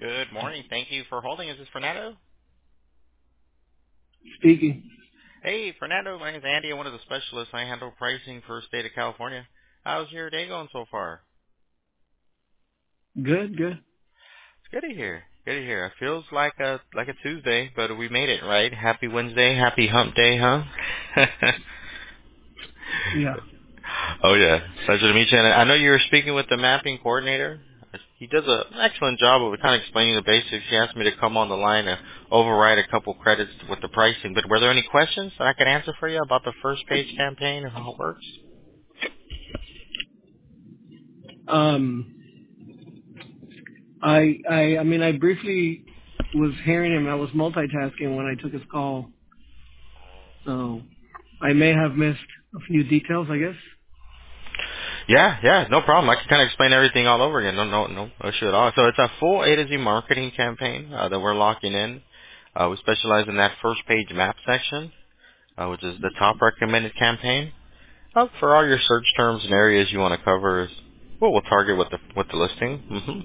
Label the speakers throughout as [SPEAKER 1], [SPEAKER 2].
[SPEAKER 1] Good morning. Thank you for holding. Is this Fernando?
[SPEAKER 2] Speaking.
[SPEAKER 1] Hey, Fernando. My name is Andy. I'm one of the specialists. I handle pricing for the state of California. How's your day going so far?
[SPEAKER 2] Good, good.
[SPEAKER 1] It's good to hear. Good to hear. It feels like a Tuesday, but we made it, right? Happy Wednesday. Happy hump day, huh?
[SPEAKER 2] Yeah.
[SPEAKER 1] Oh yeah, pleasure to meet you. And I know you were speaking with the mapping coordinator. He does an excellent job of kind of explaining the basics. He asked me to come on the line and override a couple credits with the pricing. But were there any questions that I could answer for you about the first page campaign and how it works?
[SPEAKER 2] Um, I mean, I briefly was hearing him. I was multitasking when I took his call, so I may have missed a few details, I guess.
[SPEAKER 1] Yeah, no problem. I can kind of explain everything all over again. No issue at all. So it's a full A to Z marketing campaign that we're locking in. We specialize in that first page map section, which is the top recommended campaign. For all your search terms and areas you want to cover is what we'll target with the listing.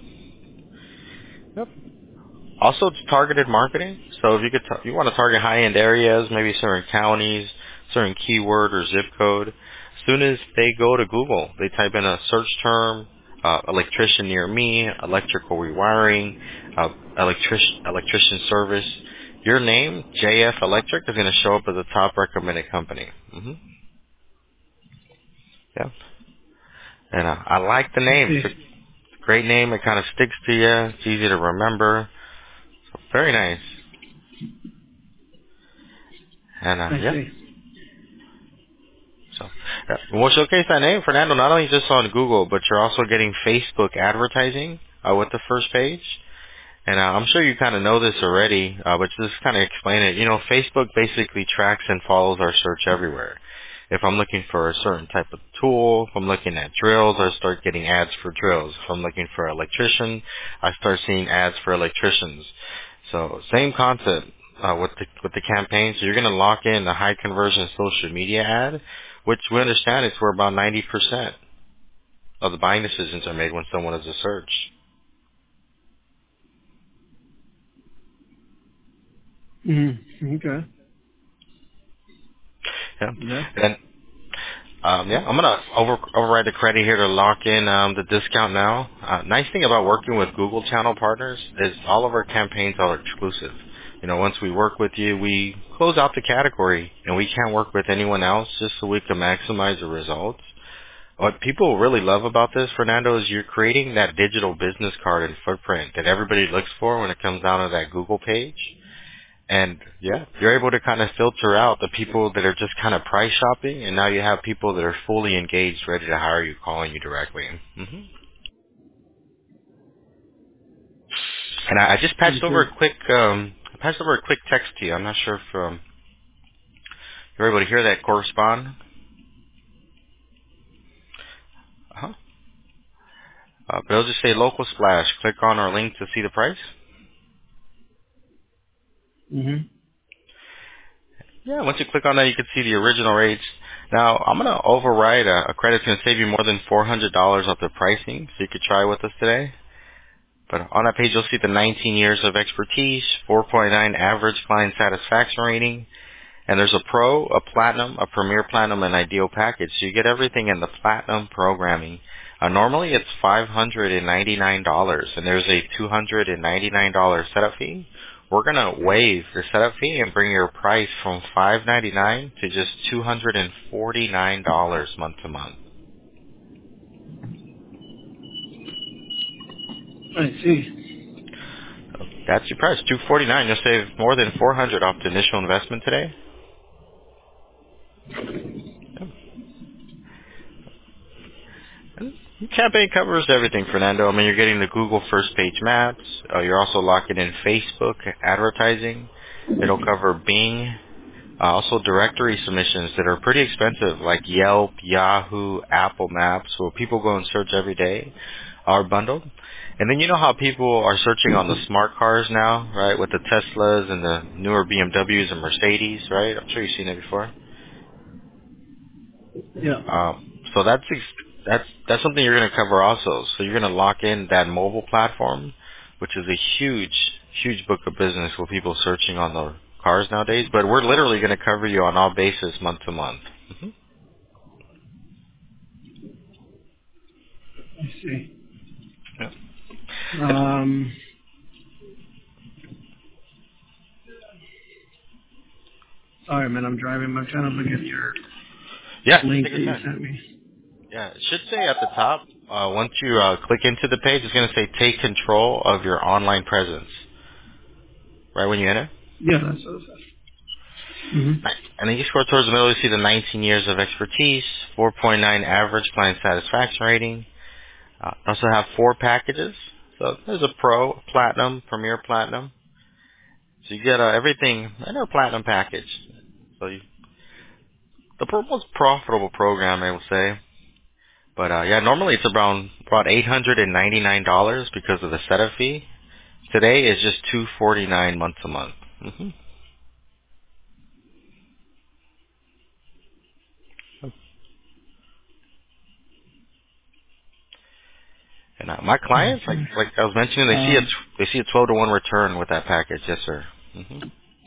[SPEAKER 1] Yep. Also, it's targeted marketing. So if you want to target high-end areas, maybe certain counties, certain keyword or zip code. As soon as they go to Google, they type in a search term, electrician near me, electrical rewiring, electrician service. Your name, JF Electric, is going to show up as a top recommended company. Yeah. And I like the
[SPEAKER 2] I
[SPEAKER 1] name.
[SPEAKER 2] see.
[SPEAKER 1] It's a great name. It kind of sticks to you. It's easy to remember. So very nice. And
[SPEAKER 2] I
[SPEAKER 1] yeah.
[SPEAKER 2] see.
[SPEAKER 1] So we'll showcase that name, Fernando, not only just on Google, but you're also getting Facebook advertising with the first page. And I'm sure you kind of know this already, but just kind of explain it. You know, Facebook basically tracks and follows our search everywhere. If I'm looking for a certain type of tool, if I'm looking at drills, I start getting ads for drills. If I'm looking for an electrician, I start seeing ads for electricians. So same concept with the campaign. So you're going to lock in a high conversion social media ad, which we understand is where about 90% of the buying decisions are made when someone does a search.
[SPEAKER 2] Okay.
[SPEAKER 1] Yeah.
[SPEAKER 2] That's
[SPEAKER 1] And yeah, I'm gonna override the credit here to lock in the discount now. Nice thing about working with Google Channel partners is all of our campaigns are exclusive. You know, once we work with you, we close out the category, and we can't work with anyone else just so we can maximize the results. What people really love about this, Fernando, is you're creating that digital business card and footprint that everybody looks for when it comes down to that Google page. And yeah, you're able to kind of filter out the people that are just kind of price shopping, and now you have people that are fully engaged, ready to hire you, calling you directly. And I just
[SPEAKER 2] I
[SPEAKER 1] patched over
[SPEAKER 2] see.
[SPEAKER 1] a quick, text to you. I'm not sure if you're able to hear that correspond. Uh-huh. But it'll just say local splash. Click on our link to see the price. Yeah, once you click on that, you can see the original rates. Now, I'm going to override a credit that's going to save you more than $400 off the pricing, so you could try with us today. But on that page, you'll see the 19 years of expertise, 4.9 average client satisfaction rating, and there's a Pro, a Platinum, a Premier Platinum, and Ideal package. So you get everything in the Platinum programming. Normally, it's $599, and there's a $299 setup fee. We're going to waive the setup fee and bring your price from $599 to just $249 month to month.
[SPEAKER 2] I see.
[SPEAKER 1] So that's your price, $249. You'll save more than $400 off the initial investment today. The campaign covers everything, Fernando. I mean, you're getting the Google first page maps. You're also locking in Facebook advertising. It'll cover Bing. Also directory submissions that are pretty expensive, like Yelp, Yahoo, Apple Maps, where people go and search every day, are bundled. And then you know how people are searching on the smart cars now, right, with the Teslas and the newer BMWs and Mercedes, right? I'm sure you've seen it before.
[SPEAKER 2] Yeah.
[SPEAKER 1] So that's something you're going to cover also. So you're going to lock in that mobile platform. which is a huge book of business with people searching on the cars nowadays. But we're literally going to cover you on all bases month to month. Hmm.
[SPEAKER 2] I see.
[SPEAKER 1] Yeah.
[SPEAKER 2] Um, Sorry, man, I'm driving. I'm trying to look at your
[SPEAKER 1] Yeah,
[SPEAKER 2] link
[SPEAKER 1] take
[SPEAKER 2] that
[SPEAKER 1] your
[SPEAKER 2] you
[SPEAKER 1] time.
[SPEAKER 2] sent me.
[SPEAKER 1] Yeah, it should say at the top, once you click into the page, it's going to say take control of your online presence, right when you enter.
[SPEAKER 2] Yeah, that's what it says. Mm-hmm.
[SPEAKER 1] Right. And then you scroll towards the middle, you see the 19 years of expertise, 4.9 average client satisfaction rating. Also have 4 packages. So there's a Pro, Platinum, Premier Platinum. So you get everything in our Platinum package. So the most profitable program, I will say. But yeah, normally it's around about $899 because of the setup fee. Today is just $249 month to month. Hmm. And my clients,
[SPEAKER 2] Okay.
[SPEAKER 1] like I was mentioning, they see a 12-to-1 return with that package. Yes, sir. Hmm.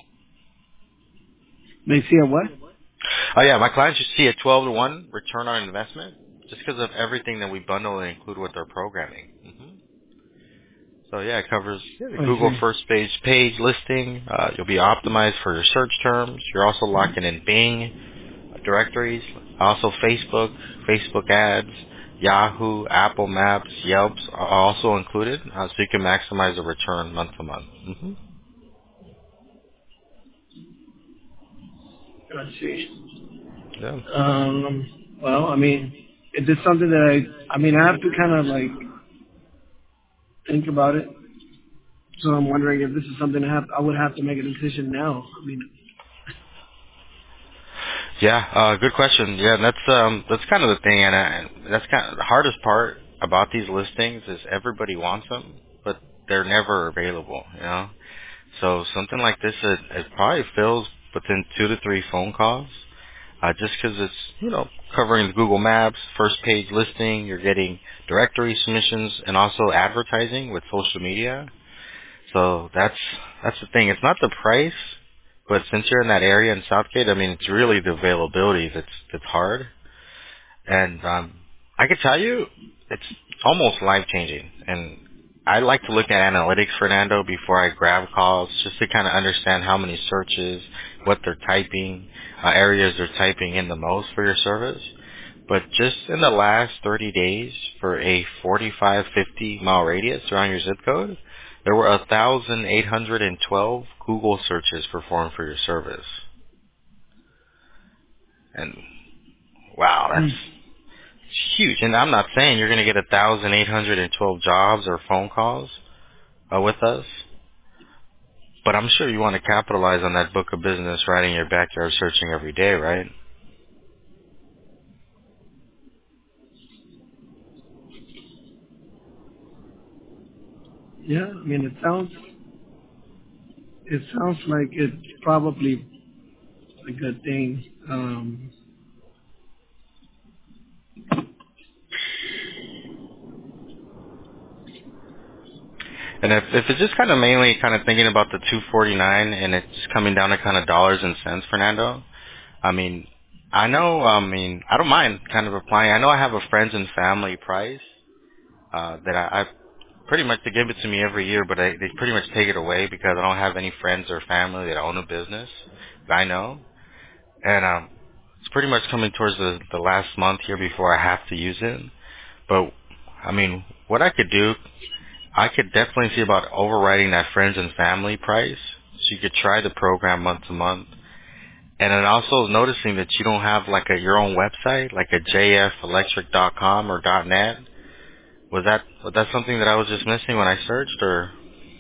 [SPEAKER 2] They see a what?
[SPEAKER 1] Oh yeah, my clients should see a 12-to-1 return on investment just because of everything that we bundle and include with our programming. Hmm. So yeah, it covers the
[SPEAKER 2] I
[SPEAKER 1] Google
[SPEAKER 2] see.
[SPEAKER 1] first page listing. You'll be optimized for your search terms. You're also locking in Bing directories, also Facebook ads, Yahoo, Apple Maps, Yelps are also included, so you can maximize the return month to month. Hmm.
[SPEAKER 2] I see.
[SPEAKER 1] Yeah.
[SPEAKER 2] Well, I mean, is this something that I mean, I have to kind of like think about it. So I'm wondering if this is something I would have to make a decision now. I mean,
[SPEAKER 1] Yeah, good question. Yeah, and that's kind of the thing, and that's kind of the hardest part about these listings is everybody wants them, but they're never available. You know, so something like this, it probably fills within 2 to 3 phone calls. Just because it's, covering the Google Maps, first page listing, you're getting directory submissions and also advertising with social media. So that's the thing. It's not the price, but since you're in that area in Southgate, I mean, it's really the availability that's hard. And I can tell you, it's almost life changing. And I like to look at analytics, Fernando, before I grab calls, just to kind of understand how many searches, what they're typing, areas they're typing in the most for your service. But just in the last 30 days, for a 45, 50-mile radius around your zip code, there were 1,812 Google searches performed for your service. And wow,
[SPEAKER 2] hmm.
[SPEAKER 1] that's huge. And I'm not saying you're going to get 1,812 jobs or phone calls with us, but I'm sure you want to capitalize on that book of business right in your backyard searching every day, right?
[SPEAKER 2] Yeah, I mean, it sounds like it's probably a good thing.
[SPEAKER 1] And if it's just kind of mainly kind of thinking about the 249 and it's just coming down to kind of dollars and cents, Fernando, I mean, I don't mind kind of applying. I know I have a friends and family price that I pretty much they give it to me every year, but they pretty much take it away because I don't have any friends or family that own a business that I know. And it's pretty much coming towards the last month here before I have to use it. But I mean, what I could do, I could definitely see about overriding that friends and family price, so you could try the program month to month. And then also noticing that you don't have like your own website, like a jfelectric.com or .net. Was that something that I was just missing when I searched, or?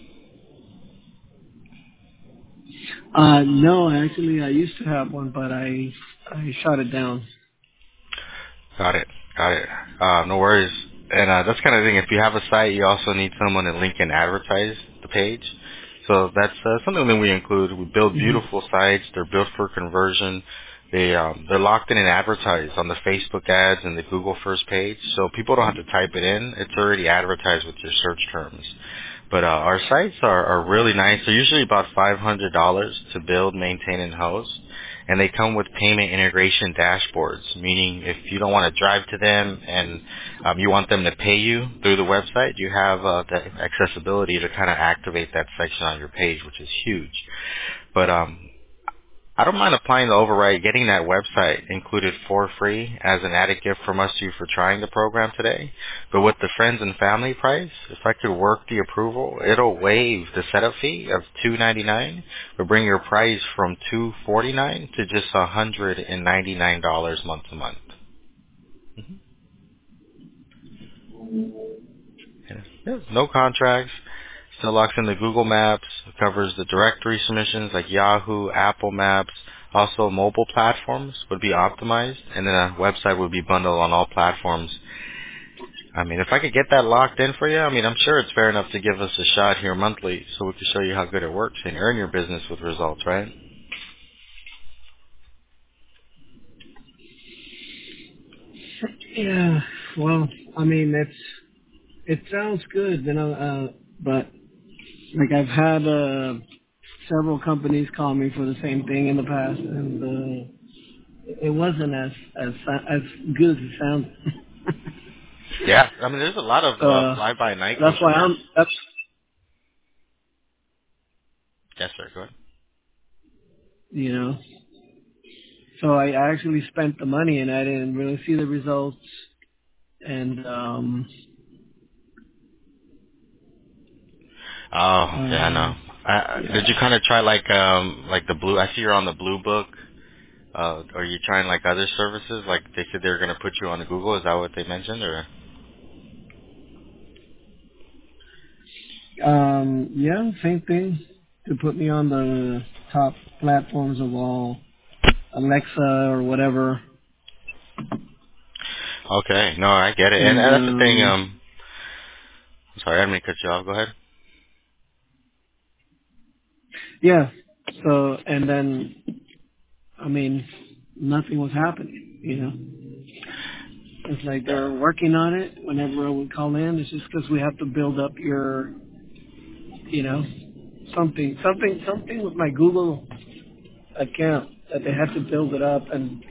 [SPEAKER 2] No, actually, I used to have one, but I shot it down.
[SPEAKER 1] Got it. Got it. No worries. And that's kind of thing. If you have a site, you also need someone to link and advertise the page. So that's something that we include. We build
[SPEAKER 2] Hmm.
[SPEAKER 1] beautiful sites. They're built for conversion. they're locked in and advertised on the Facebook ads and the Google first page, so people don't have to type it in. It's already advertised with your search terms. But our sites are really nice. They're usually about $500 to build, maintain, and host. And they come with payment integration dashboards, meaning if you don't want to drive to them and you want them to pay you through the website, you have the accessibility to kind of activate that section on your page, which is huge. But I don't mind applying the override, getting that website included for free as an added gift from us to you for trying the program today. But with the friends and family price, if I could work the approval, it'll waive the setup fee of $299, but bring your price from $249 to just $199 month to month. Yeah, no contracts. Still locks in the Google Maps. It covers the directory submissions like Yahoo, Apple Maps. Also, mobile platforms would be optimized, and then a website would be bundled on all platforms. I mean, if I could get that locked in for you, I mean, I'm sure it's fair enough to give us a shot here monthly so we can show you how good it works and earn your business with results, right?
[SPEAKER 2] Yeah. Well, I mean, it sounds good, but like I've had several companies call me for the same thing in the past, and it wasn't as good as it sounded.
[SPEAKER 1] Yeah. I mean, there's a lot of
[SPEAKER 2] uh,
[SPEAKER 1] fly-by-night
[SPEAKER 2] that's why
[SPEAKER 1] companies.
[SPEAKER 2] that's
[SPEAKER 1] Yes, sir. Go ahead.
[SPEAKER 2] you know. So I actually spent the money and I didn't really see the results. And
[SPEAKER 1] Oh, yeah, I know. Did you
[SPEAKER 2] yeah.
[SPEAKER 1] kind of try like the blue? I see you're on the Blue Book. Are you trying like other services? Like they said they were going to put you on Google. Is that what they mentioned? Or
[SPEAKER 2] Yeah, same thing. To put me on the top platforms of all, Alexa or whatever.
[SPEAKER 1] okay, no, I get it, and
[SPEAKER 2] And
[SPEAKER 1] that's the thing. Sorry, I didn't mean to cut you off. Go ahead.
[SPEAKER 2] yeah. So and then I mean nothing was happening. It's like
[SPEAKER 1] Yeah,
[SPEAKER 2] they're working on it whenever I would call in. It's just because we have to build up your, you know, something with my Google account that they have to build it up, and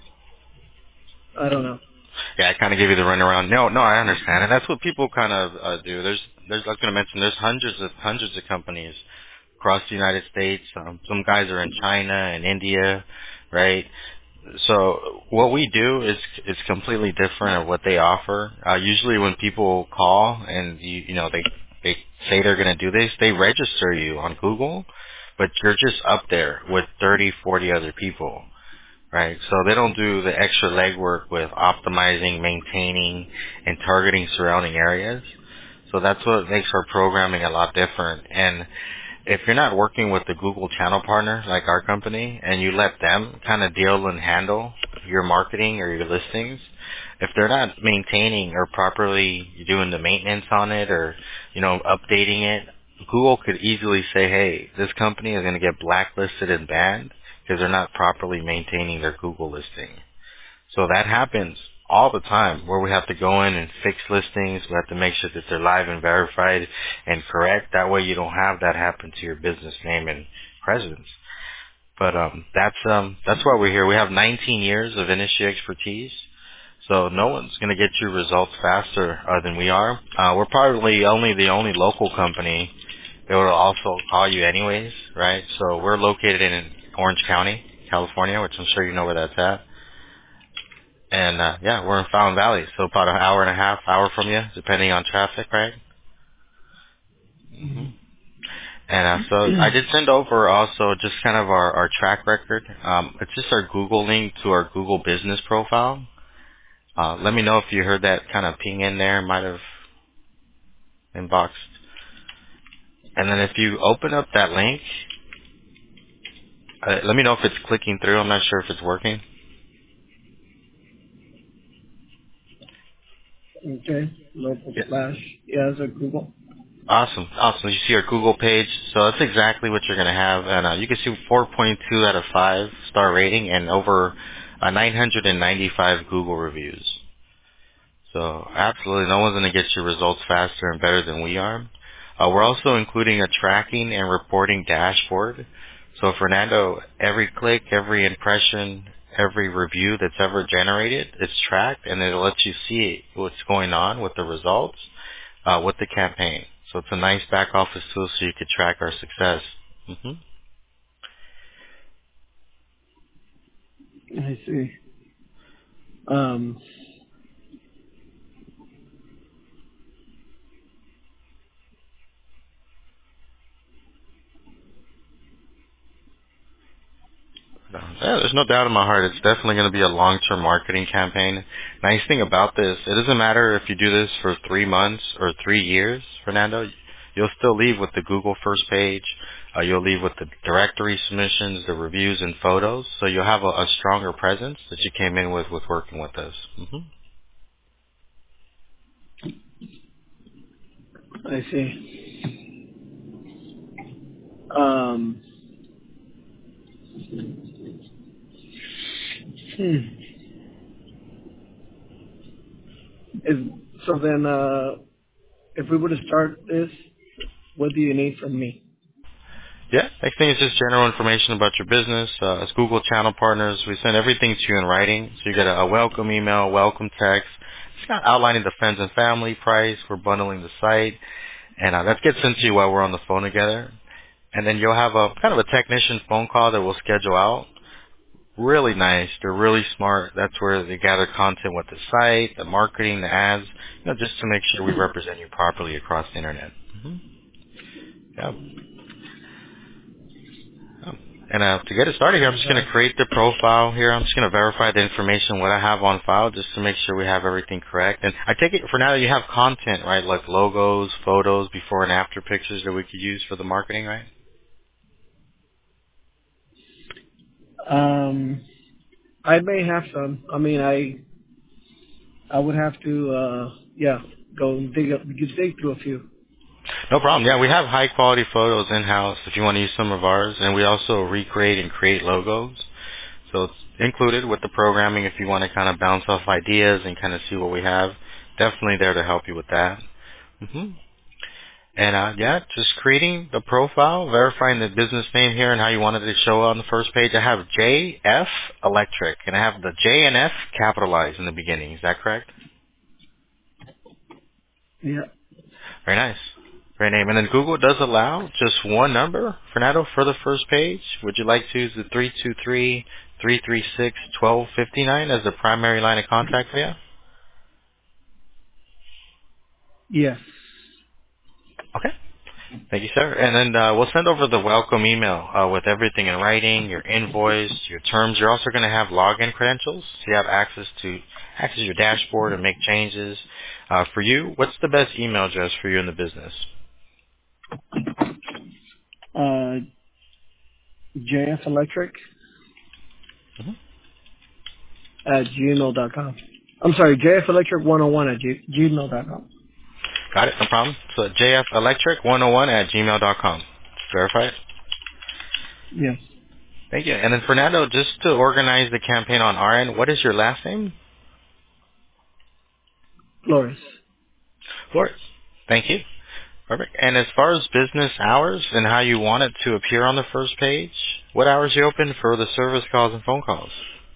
[SPEAKER 2] I don't know.
[SPEAKER 1] yeah, I kind of give you the runaround. No, I understand, and that's what people kind of do. I was going to mention, there's hundreds of companies across the United States. Some guys are in China and India, right? So what we do is completely different of what they offer. Usually when people call and they say they're going to do this, they register you on Google, but you're just up there with 30, 40 other people, right? So they don't do the extra legwork with optimizing, maintaining, and targeting surrounding areas. So that's what makes our programming a lot different. And if you're not working with the Google channel partner like our company and you let them kind of deal and handle your marketing or your listings, if they're not maintaining or properly doing the maintenance on it or, updating it, Google could easily say, hey, this company is going to get blacklisted and banned because they're not properly maintaining their Google listing. So that happens all the time where we have to go in and fix listings. We have to make sure that they're live and verified and correct. That way you don't have that happen to your business name and presence. But that's why we're here. We have 19 years of industry expertise. So no one's going to get you results faster than we are. We're probably the only local company that will also call you anyways, right? So we're located in Orange County, California, which I'm sure you know where that's at. And yeah, we're in Fountain Valley, so about an hour and a half, hour from you, depending on traffic, right? hmm And so I did send over also just kind of our track record. It's just our Google link to our Google business profile. Let me know if you heard that kind of ping in there. Might have inboxed. And then if you open up that link, let me know if it's clicking through. I'm not sure if it's working.
[SPEAKER 2] Okay, local
[SPEAKER 1] Yeah.
[SPEAKER 2] slash yeah, it's a Google.
[SPEAKER 1] Awesome, awesome. You see our Google page, so that's exactly what you're going to have, and you can see 4.2 out of 5 star rating and over 995 Google reviews. So absolutely, no one's going to get your results faster and better than we are. We're also including a tracking and reporting dashboard. So Fernando, every click, every impression, every review that's ever generated, it's tracked, and it'll let you see what's going on with the results with the campaign. So it's a nice back office tool so you could track our success. hmm
[SPEAKER 2] I see. Um,
[SPEAKER 1] Yeah, there's no doubt in my heart. It's definitely going to be a long-term marketing campaign. Nice thing about this, it doesn't matter if you do this for 3 months or 3 years, Fernando. You'll still leave with the Google first page. You'll leave with the directory submissions, the reviews, and photos. So you'll have a stronger presence that you came in with working with us.
[SPEAKER 2] I see. Um, hmm. Is so then? If we were to start this, what do you need from me?
[SPEAKER 1] Yeah, next thing is just general information about your business. As Google channel partners, we send everything to you in writing. So you get a welcome email, welcome text. It's kind of outlining the friends and family price. We're bundling the site. And that gets sent to you while we're on the phone together. And then you'll have a kind of a technician phone call that we'll schedule out. Really nice. They're really smart. That's where they gather content with the site, the marketing, the ads, just to make sure we represent you properly across the internet. Yeah. And to get it started here, I'm just going to
[SPEAKER 2] Okay.
[SPEAKER 1] create the profile here. I'm just going to verify the information, what I have on file, just to make sure we have everything correct. And I take it for now that you have content, right, like logos, photos, before and after pictures that we could use for the marketing, right?
[SPEAKER 2] Um, I may have some. I mean, I would have to, yeah, go and dig through a few.
[SPEAKER 1] No problem. Yeah, we have high quality photos in-house if you want to use some of ours. And we also recreate and create logos. So it's included with the programming if you want to kind of bounce off ideas and kind of see what we have. Definitely there to help you with that. hmm And yeah, just creating the profile, verifying the business name here and how you wanted it to show on the first page. I have JF Electric, and I have the J and F capitalized in the beginning. Is that correct?
[SPEAKER 2] Yeah.
[SPEAKER 1] Very nice. Great name. And then Google does allow just one number, Fernando, for the first page. Would you like to use the 323-336-1259 as the primary line of contact for you?
[SPEAKER 2] Yes.
[SPEAKER 1] Okay. Thank you, sir. And then we'll send over the welcome email with everything in writing, your invoice, your terms. You're also going to have login credentials, so you have access to your dashboard and make changes. For you, what's the best email address for you in the business?
[SPEAKER 2] Uh, JF Electric
[SPEAKER 1] hmm
[SPEAKER 2] at gmail.com. I'm sorry, JF Electric 101 at gmail.com.
[SPEAKER 1] Got it, no problem. So jfelectric101 at gmail.com. Verify it.
[SPEAKER 2] Yes.
[SPEAKER 1] Thank you. And then Fernando, just to organize the campaign on our end, what is your last name?
[SPEAKER 2] Flores.
[SPEAKER 1] Flores. Thank you. Perfect. And as far as business hours and how you want it to appear on the first page, what hours are you open for the service calls and phone calls?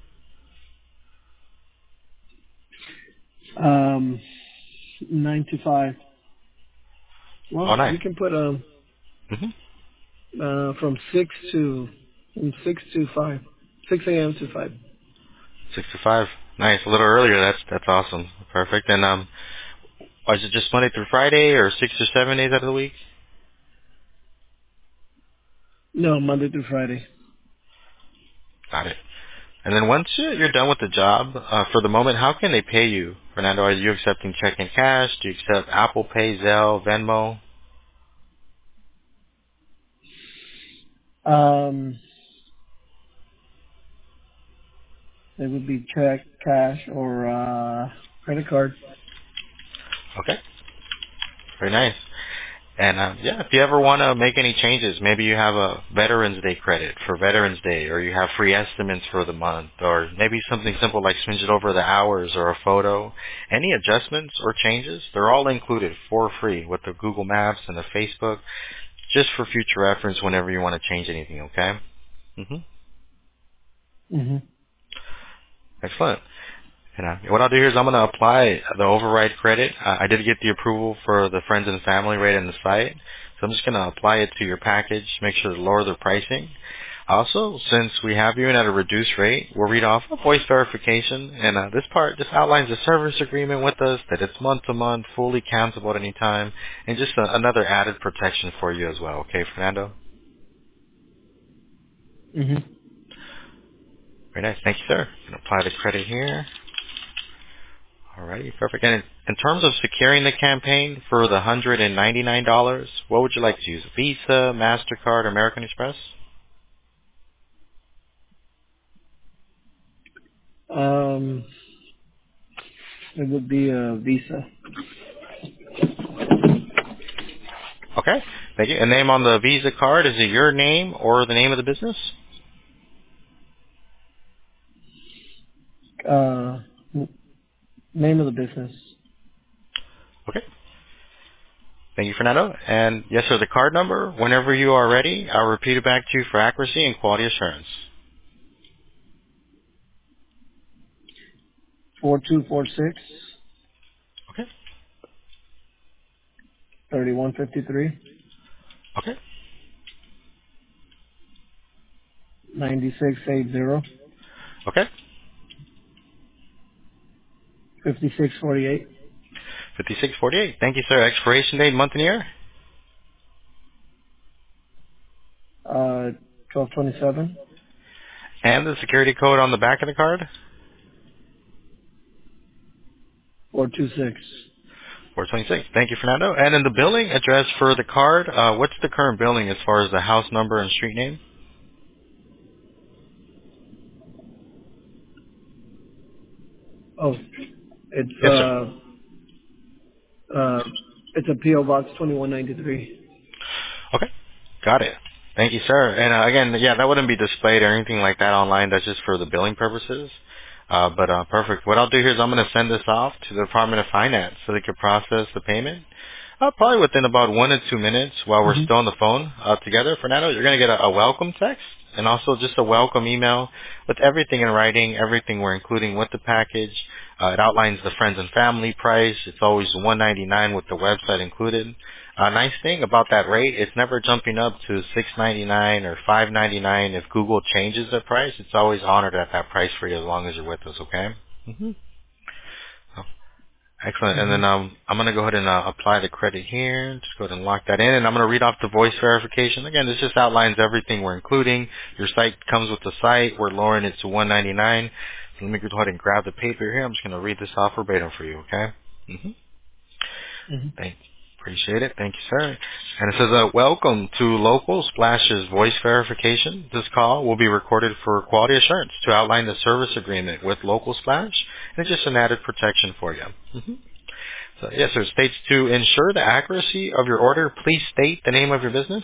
[SPEAKER 2] 9 to 5.
[SPEAKER 1] All
[SPEAKER 2] Well,
[SPEAKER 1] night.
[SPEAKER 2] we can put
[SPEAKER 1] Mm-hmm.
[SPEAKER 2] from 6 to 5. 6 a.m. to 5.
[SPEAKER 1] 6 to 5. Nice. A little earlier. That's awesome. Perfect. And is it just Monday through Friday or 6 or 7 days out of the week?
[SPEAKER 2] No, Monday through Friday.
[SPEAKER 1] Got it. And then once you're done with the job, for the moment, how can they pay you? Fernando, are you accepting check and cash? Do you accept Apple Pay, Zelle, Venmo?
[SPEAKER 2] Um, it would be check, cash, or credit card.
[SPEAKER 1] Okay. Very nice. And yeah, if you ever want to make any changes, maybe you have a Veterans Day credit for Veterans Day, or you have free estimates for the month, or maybe something simple like switch it over the hours or a photo. Any adjustments or changes, they're all included for free with the Google Maps and the Facebook, just for future reference whenever you want to change anything, okay?
[SPEAKER 2] Mhm.
[SPEAKER 1] Excellent. And what I'll do here is I'm going to apply the override credit. I did get the approval for the friends and family rate in the site, so I'm just going to apply it to your package, make sure to lower the pricing. Also, since we have you in at a reduced rate, we'll read off a voice verification, and this part just outlines the service agreement with us, that it's month to month, fully cancelable at any time, and just another added protection for you as well. Okay, Fernando?
[SPEAKER 2] Mhm.
[SPEAKER 1] Very nice. Thank you, sir. I'm going to apply the credit here. Alrighty, perfect. And in terms of securing the campaign for the $199, what would you like to use? Visa, MasterCard, or American Express?
[SPEAKER 2] Um, it would be a Visa.
[SPEAKER 1] Okay, thank you. And name on the Visa card, is it your name or the name of the business?
[SPEAKER 2] Uh, n- Name of the business.
[SPEAKER 1] Okay, thank you, Fernando. And yes, sir, the card number, whenever you are ready, I'll repeat it back to you for accuracy and quality assurance.
[SPEAKER 2] 4246
[SPEAKER 1] Okay,
[SPEAKER 2] 3153
[SPEAKER 1] okay,
[SPEAKER 2] 9680
[SPEAKER 1] okay.
[SPEAKER 2] 5648
[SPEAKER 1] 5648. Thank you, sir. Expiration date, month and year?
[SPEAKER 2] 1227
[SPEAKER 1] And the security code on the back of the card?
[SPEAKER 2] 426.
[SPEAKER 1] 426. Thank you, Fernando. And in the billing address for the card, what's the current billing as far as the house number and street name?
[SPEAKER 2] Oh, it's
[SPEAKER 1] Yes, sir.
[SPEAKER 2] uh it's a PO Box 2193.
[SPEAKER 1] Okay. Got it. Thank you, sir. And again, yeah, that wouldn't be displayed or anything like that online. That's just for the billing purposes. But perfect. What I'll do here is I'm going to send this off to the Department of Finance so they can process the payment. Probably within about 1 to 2 minutes while we're
[SPEAKER 2] Mhm.
[SPEAKER 1] still on the phone together. Fernando, you're going to get a welcome text and also just a welcome email with everything in writing, everything we're including with the package. It outlines the friends and family price. It's always $199 with the website included. Nice thing about that rate, it's never jumping up to $6.99 or $5.99 if Google changes the price. It's always honored at that price for you as long as you're with us, okay? Excellent. And then
[SPEAKER 2] Mhm.
[SPEAKER 1] I'm going to go ahead and apply the credit here. Just go ahead and lock that in. And I'm going to read off the voice verification. Again, this just outlines everything we're including. Your site comes with the site. We're lowering it to $199. So let me go ahead and grab the paper here. I'm just going to read this off verbatim for you, okay?
[SPEAKER 2] Mhm.
[SPEAKER 1] Thank Appreciate it. Thank you, sir. And it says, welcome to Local Splash's voice verification. This call will be recorded for quality assurance to outline the service agreement with Local Splash. And it's just an added protection for you. So, yes, sir. States to ensure the accuracy of your order, please state the name of your business.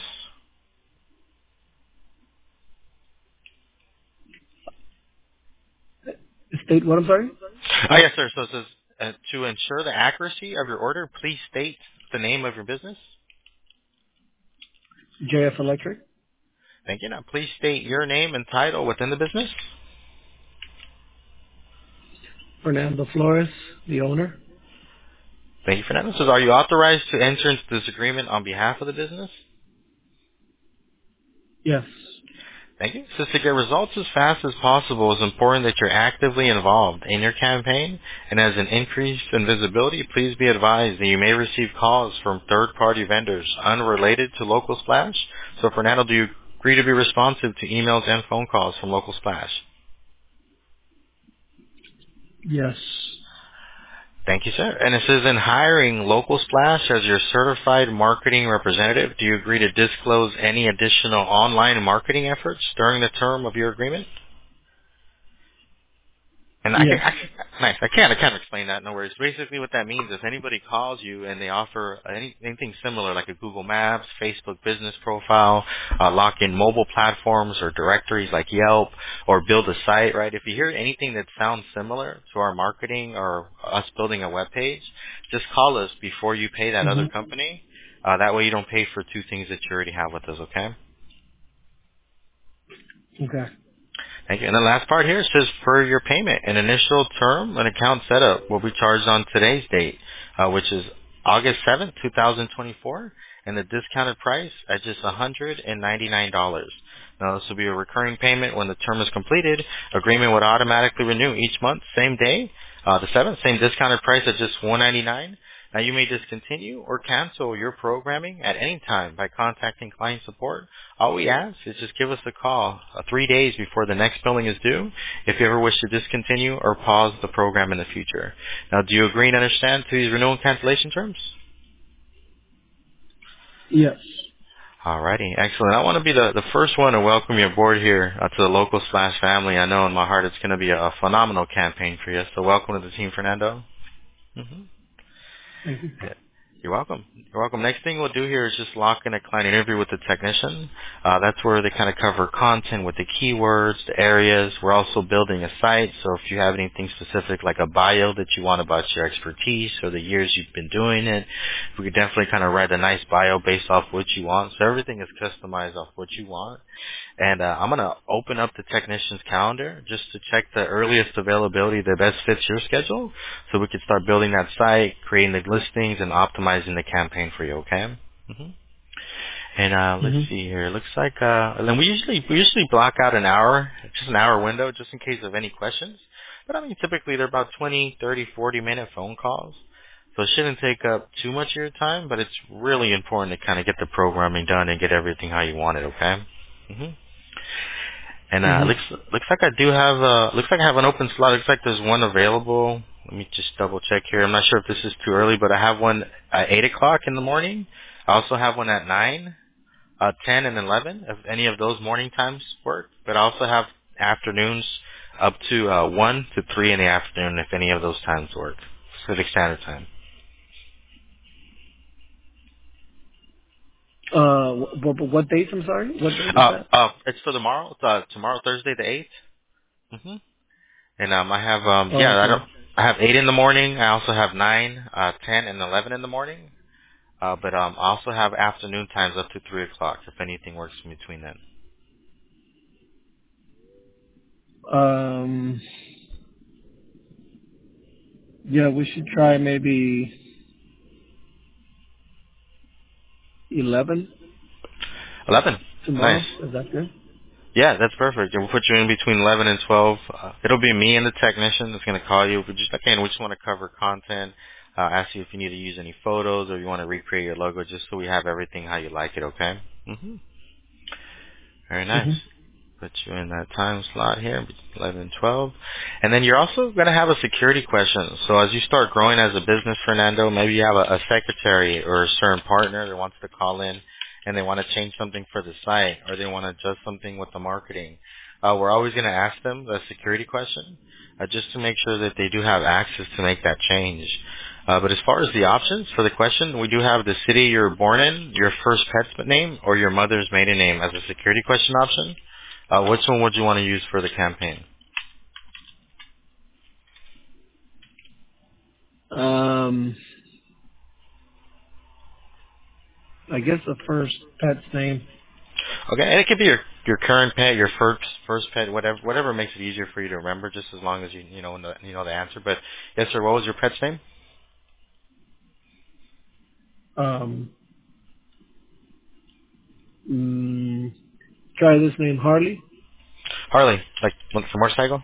[SPEAKER 2] State what? I'm sorry.
[SPEAKER 1] Oh, yes, sir. So it says, to ensure the accuracy of your order, please state the name of your business.
[SPEAKER 2] JF Electric.
[SPEAKER 1] Thank you. Now, please state your name and title within the business.
[SPEAKER 2] Fernando Flores, the owner.
[SPEAKER 1] Thank you, Fernando. It says, are you authorized to enter into this agreement on behalf of the business?
[SPEAKER 2] Yes.
[SPEAKER 1] Thank you. So to get results as fast as possible, it's important that you're actively involved in your campaign. And as an increase in visibility, please be advised that you may receive calls from third-party vendors unrelated to Local Splash. So Fernando, do you agree to be responsive to emails and phone calls from Local Splash?
[SPEAKER 2] Yes.
[SPEAKER 1] Thank you, sir. And it says in hiring Local Splash as your certified marketing representative, do you agree to disclose any additional online marketing efforts during the term of your agreement? And
[SPEAKER 2] Yes.
[SPEAKER 1] nice. I can't explain that. No worries. Basically, what that means is anybody calls you and they offer anything similar, like a Google Maps, Facebook business profile, lock-in mobile platforms or directories like Yelp, or build a site. Right? If you hear anything that sounds similar to our marketing or us building a web page, just call us before you pay that other
[SPEAKER 2] Mhm.
[SPEAKER 1] company. That way, you don't pay for two things that you already have with us. Okay?
[SPEAKER 2] Okay.
[SPEAKER 1] Thank you. And the last part here says for your payment, an initial term, an account setup will be charged on today's date, which is August 7th, 2024, and the discounted price at just $199. Now, this will be a recurring payment when the term is completed. Agreement would automatically renew each month, same day, the 7th, same discounted price at just $199. Now, you may discontinue or cancel your programming at any time by contacting client support. All we ask is just give us a call 3 days before the next billing is due if you ever wish to discontinue or pause the program in the future. Now, do you agree and understand to these renewal and cancellation terms?
[SPEAKER 2] Yes.
[SPEAKER 1] Alrighty, excellent. I want to be the first one to welcome you aboard here to the local slash family. I know in my heart it's going to be a phenomenal campaign for you. So welcome to the team, Fernando.
[SPEAKER 2] Thank you.
[SPEAKER 1] Yeah. You're welcome. You're welcome. Next thing we'll do here is just lock in a client interview with the technician. That's where they kind of cover content with the keywords, the areas. We're also building a site, so if you have anything specific like a bio that you want about your expertise or the years you've been doing it, we could definitely kind of write a nice bio based off what you want. So everything is customized off what you want. And I'm going to open up the technician's calendar just to check the earliest availability that best fits your schedule so we can start building that site, creating the listings, and optimizing the campaign for you, okay? hmm And let's
[SPEAKER 2] Mhm.
[SPEAKER 1] see here. It looks like and then we usually block out an hour, just an hour window, just in case of any questions. But I mean, typically they're about 20, 30, 40-minute phone calls. So it shouldn't take up too much of your time, but it's really important to kind of get the programming done and get everything how you want it, okay? hmm And
[SPEAKER 2] Mhm.
[SPEAKER 1] looks like I do have looks like I have an open slot. Looks like there's one available. Let me just double check here. I'm not sure if this is too early, but I have one at 8 o'clock in the morning. I also have one at 9, 10, and 11. If any of those morning times work, but I also have afternoons up to 1 to 3 in the afternoon if any of those times work. Pacific Standard Time.
[SPEAKER 2] What dates? I'm sorry. What date is that?
[SPEAKER 1] It's for tomorrow. It's, tomorrow, Thursday the 8th. Mm-hmm. And I have
[SPEAKER 2] Oh, okay.
[SPEAKER 1] I have 8 in the morning. I also have 9, 10, and 11 in the morning. But I also have afternoon times up to 3 o'clock if anything works in between then.
[SPEAKER 2] Um. Yeah, we should try maybe 11
[SPEAKER 1] 11.
[SPEAKER 2] tomorrow.
[SPEAKER 1] Nice.
[SPEAKER 2] Is that good?
[SPEAKER 1] Yeah, that's perfect. We'll put you in between 11 and 12. It'll be me and the technician that's going to call you. We just want to cover content, ask you if you need to use any photos or you want to recreate your logo just so we have everything how you like it, okay? Very nice.
[SPEAKER 2] Mhm.
[SPEAKER 1] Put you in that time slot here, 11 and 12. And then you're also going to have a security question. So as you start growing as a business, Fernando, maybe you have a secretary or a certain partner that wants to call in and they want to change something for the site or they want to adjust something with the marketing. We're always going to ask them the security question just to make sure that they do have access to make that change. But as far as the options for the question, we do have the city you're born in, your first pet's name, or your mother's maiden name as a security question option. Which one would you want to use for the campaign?
[SPEAKER 2] Um. I guess the first pet's name.
[SPEAKER 1] Okay, and it could be your current pet, your first pet, whatever makes it easier for you to remember, just as long as you know the answer. But yes, sir. What was your pet's name?
[SPEAKER 2] Um. Mm, Try this name, Harley.
[SPEAKER 1] Harley, like for motorcycle.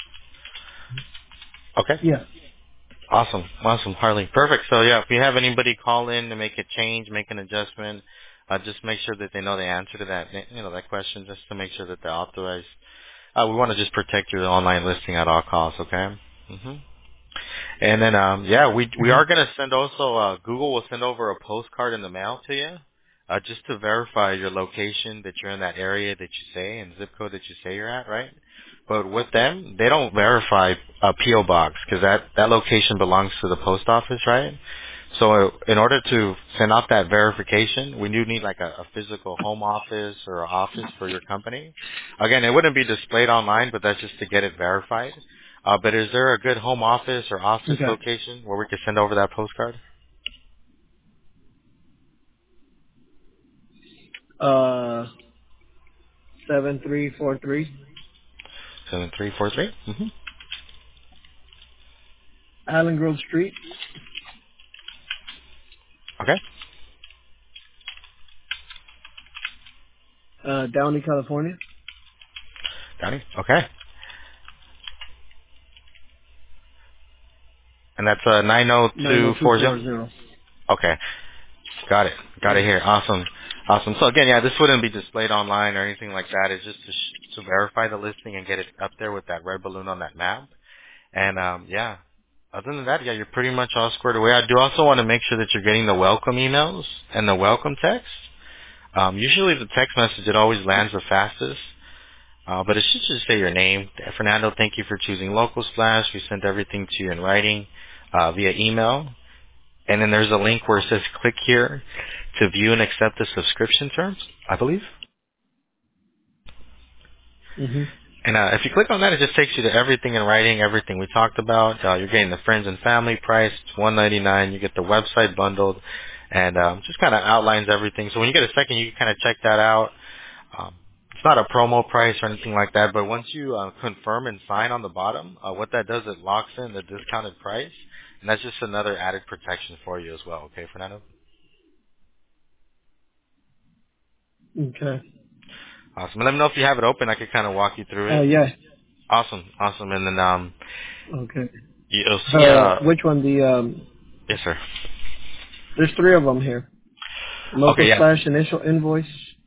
[SPEAKER 1] Okay,
[SPEAKER 2] Yeah.
[SPEAKER 1] awesome, Harley, perfect. So yeah, if you have anybody call in to make a change, make an adjustment, just make sure that they know the answer to that question, just to make sure that they're authorized. We want to just protect your online listing at all costs. Okay. hmm And then, we
[SPEAKER 2] Mhm.
[SPEAKER 1] are going to send also, Google will send over a postcard in the mail to you, just to verify your location, that you're in that area that you say, and zip code that you say you're at, right? But with them, they don't verify a PO box because that location belongs to the post office, right? So in order to send out that verification, we do need like a physical home office or office for your company. Again, it wouldn't be displayed online, but that's just to get it verified. But is there a good home office or office
[SPEAKER 2] Okay.
[SPEAKER 1] location where we could send over that postcard?
[SPEAKER 2] 7343
[SPEAKER 1] 7343. Mm-hmm.
[SPEAKER 2] Allen Grove Street,
[SPEAKER 1] Okay.
[SPEAKER 2] Downey, California,
[SPEAKER 1] Got it. Okay. And that's 90240.
[SPEAKER 2] 90240.
[SPEAKER 1] Okay. Got it. Got it
[SPEAKER 2] Yes.
[SPEAKER 1] here. Awesome. Awesome. So again, yeah, this wouldn't be displayed online or anything like that. It's just to verify the listing and get it up there with that red balloon on that map. And yeah, other than that, yeah, you're pretty much all squared away. I do also want to make sure that you're getting the welcome emails and the welcome text. Usually the text message, it always lands the fastest. But it should just say your name. Fernando, thank you for choosing Local Splash. We sent everything to you in writing via email. And then there's a link where it says click here to view and accept the subscription terms, I believe.
[SPEAKER 2] Mm-hmm.
[SPEAKER 1] And if you click on that, it just takes you to everything in writing, everything we talked about. You're getting the friends and family price, it's $199. You get the website bundled, and just kind of outlines everything. So when you get a second, you can kind of check that out. It's not a promo price or anything like that, but once you confirm and sign on the bottom, what that does, it locks in the discounted price, and that's just another added protection for you as well. Okay, Fernando?
[SPEAKER 2] Okay.
[SPEAKER 1] Awesome. And let me know if you have it open. I could kind of walk you through it.
[SPEAKER 2] Yeah.
[SPEAKER 1] Awesome, awesome. And then
[SPEAKER 2] Okay.
[SPEAKER 1] you'll see.
[SPEAKER 2] Which one?
[SPEAKER 1] Yes, sir.
[SPEAKER 2] There's three of them here.
[SPEAKER 1] Okay,
[SPEAKER 2] Local
[SPEAKER 1] yeah,
[SPEAKER 2] Splash initial invoice,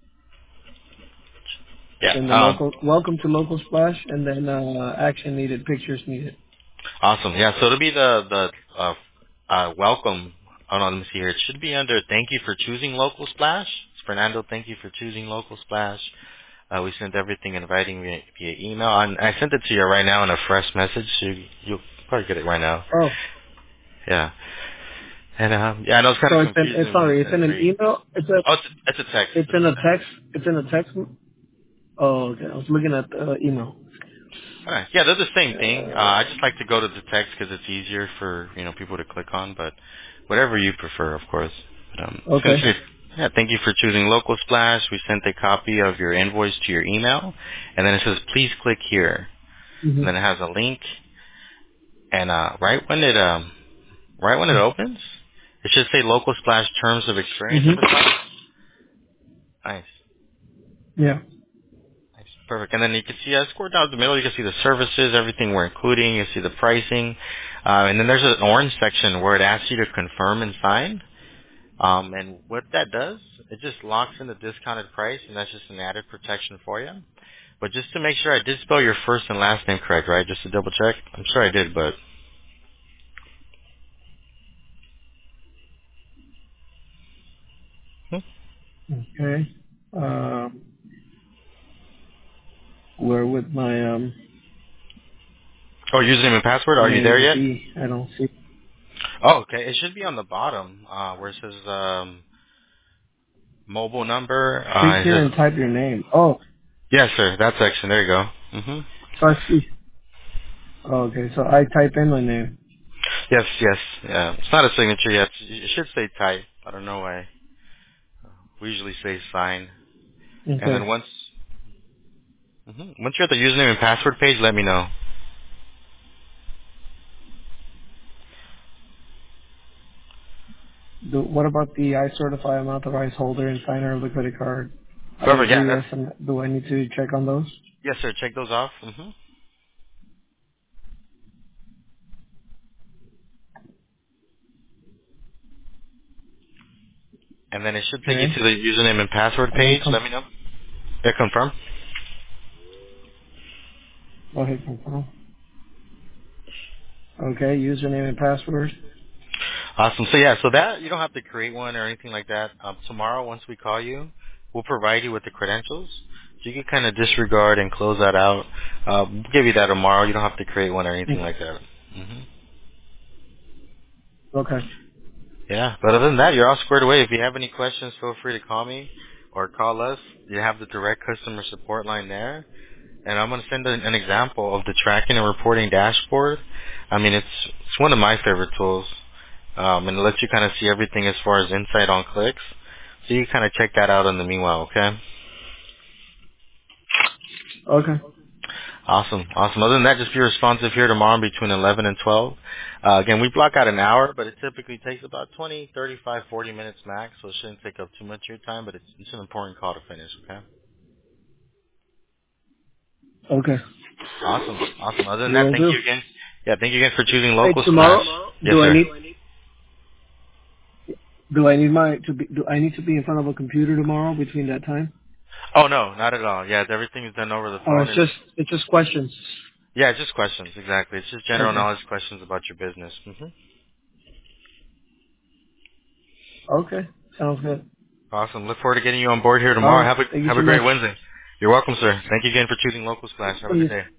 [SPEAKER 1] yeah.
[SPEAKER 2] then the local welcome to Local Splash, and then action needed, pictures needed.
[SPEAKER 1] Awesome. Yeah. So it'll be the welcome. Oh no, let me see here. It should be under thank you for choosing Local Splash. Fernando, thank you for choosing Local Splash. We sent everything in writing via email. And I sent it to you right now in a fresh message. So you'll probably get it right now.
[SPEAKER 2] Oh,
[SPEAKER 1] Yeah. And yeah, I know it's kind
[SPEAKER 2] so
[SPEAKER 1] of
[SPEAKER 2] it's
[SPEAKER 1] confusing when you
[SPEAKER 2] sorry, it's
[SPEAKER 1] send
[SPEAKER 2] in
[SPEAKER 1] it
[SPEAKER 2] an
[SPEAKER 1] free.
[SPEAKER 2] email.
[SPEAKER 1] Oh, it's a text.
[SPEAKER 2] It's
[SPEAKER 1] It's
[SPEAKER 2] in
[SPEAKER 1] a
[SPEAKER 2] a
[SPEAKER 1] text.
[SPEAKER 2] text. It's in a text. Oh, okay. I was looking at the email.
[SPEAKER 1] Alright. Yeah, they're the same thing. I
[SPEAKER 2] Uh,
[SPEAKER 1] just like to go to the text because it's easier for people to click on. But whatever you prefer, of course. But, it's gonna
[SPEAKER 2] okay.
[SPEAKER 1] say, yeah, thank you for choosing Local Splash. We sent a copy of your invoice to your email, and then it says please click here. And
[SPEAKER 2] Mhm.
[SPEAKER 1] then it has a link, and right when it opens, it should say Local Splash Terms of Experience
[SPEAKER 2] Mhm.
[SPEAKER 1] at the top. Nice.
[SPEAKER 2] Yeah.
[SPEAKER 1] Nice. Perfect. And then you can see, scroll down the middle, you can see the services, everything we're including. You see the pricing. And then there's an orange section where it asks you to confirm and sign. And what that does, it just locks in the discounted price, and that's just an added protection for you. But just to make sure I did spell your first and last name correct, right? Just to double check. I'm sure I did, but... Hmm?
[SPEAKER 2] Okay. Um, where would my
[SPEAKER 1] Oh, username and password, are you there
[SPEAKER 2] name
[SPEAKER 1] yet?
[SPEAKER 2] be? I don't see.
[SPEAKER 1] Oh, okay. It should be on the bottom where it says mobile number.
[SPEAKER 2] Click
[SPEAKER 1] It
[SPEAKER 2] here
[SPEAKER 1] says,
[SPEAKER 2] and type your name. Oh,
[SPEAKER 1] yes, sir. That section. There you go. Hmm.
[SPEAKER 2] so I see. Oh, okay, so I type in my name.
[SPEAKER 1] Yes, yes. Yeah. It's not a signature yet. It should say type. I don't know why. We usually say sign. And then
[SPEAKER 2] Okay.
[SPEAKER 1] once you're at the username and password page, let me know.
[SPEAKER 2] What about the I certify I'm authorized holder and signer of the credit card? I
[SPEAKER 1] Perfect. Yeah,
[SPEAKER 2] agree,
[SPEAKER 1] that's
[SPEAKER 2] yes, and do I need to check on those?
[SPEAKER 1] yes, sir. Check those off. And then it should take you
[SPEAKER 2] Okay.
[SPEAKER 1] to the username and password
[SPEAKER 2] And then
[SPEAKER 1] page. Let me know. Yeah, confirm.
[SPEAKER 2] go ahead, confirm. Okay, username and password.
[SPEAKER 1] Awesome. So yeah, so that you don't have to create one or anything like that. Tomorrow, once we call you, we'll provide you with the credentials. So you can kind of disregard and close that out. We'll give you that tomorrow. You don't have to create one or anything like that. hmm
[SPEAKER 2] Okay.
[SPEAKER 1] Yeah, but other than that, you're all squared away. If you have any questions, feel free to call me or call us. You have the direct customer support line there. And I'm going to send an example of the tracking and reporting dashboard. I mean, it's one of my favorite tools. And it lets you kind of see everything as far as insight on clicks. So you kind of check that out in the meanwhile, okay?
[SPEAKER 2] Okay.
[SPEAKER 1] Awesome. Other than that, just be responsive here tomorrow between 11 and 12. Again, we block out an hour, but it typically takes about 20, 35, 40 minutes max, so it shouldn't take up too much of your time, but it's an important call to finish, okay?
[SPEAKER 2] Okay.
[SPEAKER 1] Awesome. Other than that,
[SPEAKER 2] Will
[SPEAKER 1] thank
[SPEAKER 2] do.
[SPEAKER 1] you again. Yeah, thank you again for choosing
[SPEAKER 2] Hey,
[SPEAKER 1] Local Slash.
[SPEAKER 2] tomorrow,
[SPEAKER 1] Yes,
[SPEAKER 2] do I
[SPEAKER 1] sir.
[SPEAKER 2] need do I need my to be do I need to be in front of a computer tomorrow between that time?
[SPEAKER 1] Oh, no, not at all. Yeah, everything is done over the
[SPEAKER 2] Or
[SPEAKER 1] phone. And
[SPEAKER 2] it's just questions.
[SPEAKER 1] yeah, just questions, exactly. It's just general
[SPEAKER 2] Okay.
[SPEAKER 1] knowledge questions about your business.
[SPEAKER 2] Okay. Sounds good.
[SPEAKER 1] Awesome. Look forward to getting you on board here
[SPEAKER 2] All
[SPEAKER 1] tomorrow.
[SPEAKER 2] right. Thank you
[SPEAKER 1] Have
[SPEAKER 2] so
[SPEAKER 1] a great
[SPEAKER 2] much.
[SPEAKER 1] Wednesday. You're welcome, sir. Thank you again for choosing Local Splash. Have a
[SPEAKER 2] Thank
[SPEAKER 1] good
[SPEAKER 2] you.
[SPEAKER 1] day.